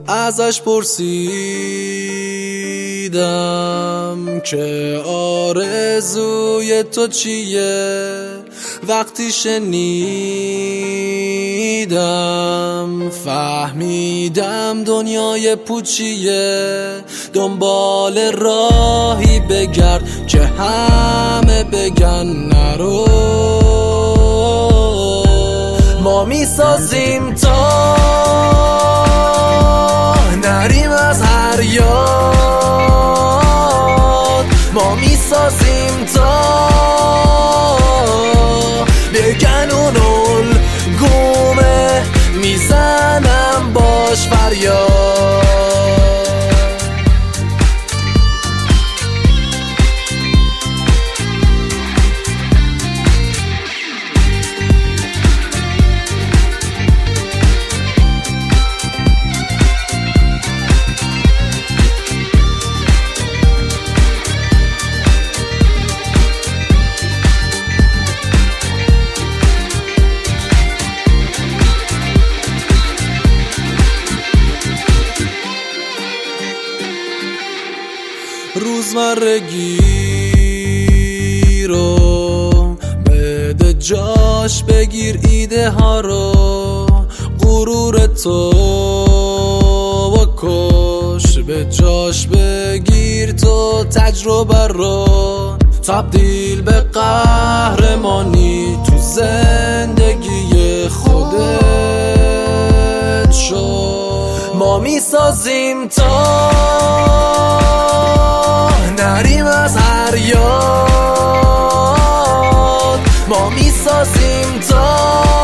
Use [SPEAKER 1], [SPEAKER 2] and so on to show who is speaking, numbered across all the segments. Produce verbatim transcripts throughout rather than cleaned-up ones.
[SPEAKER 1] ازش پرسیدم که آرزوی تو چیه. وقتی شنیدم فهمیدم دنیای پوچیه. دنبال راهی بگرد که همه بگن نرو. ما میسازیم تا نریم از هر یاد. ما میسازیم تا بگن اون الگومه. میزنم باش فریاد. روزمرگی رو بده جاش، بگیر ایده ها رو. غرور تو بکش، به جاش بگیر تو تجربه رو. تبدیل به قهرمانی تو زندگی خودت شو. ما میسازیم تا نریم از هر یاد. ما میسازیم تا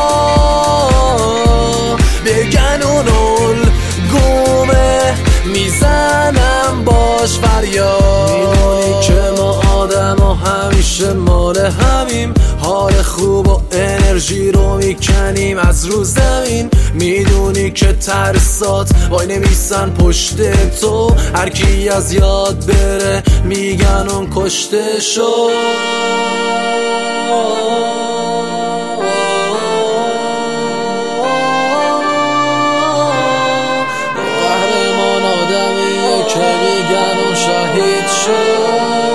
[SPEAKER 1] بگن اون الگومه. میزنم باش فریاد. میدونی که ما آدم ها همیشه مال همیم. حال خوب و انرژی رو میکنیم از رو زمین. میدونی که ترسات وای نمیسن پشت تو. هر کی از یاد بره میگن اون کشته شد. قهرمان آدمیه که میگن اون شهید شد.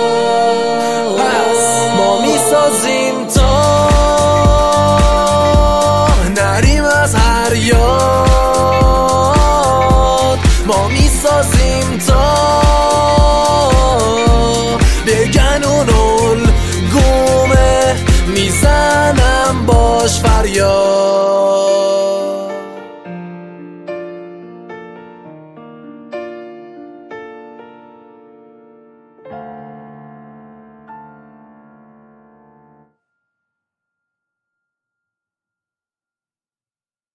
[SPEAKER 1] پس ما میسازیم تا نریم از هر یاد.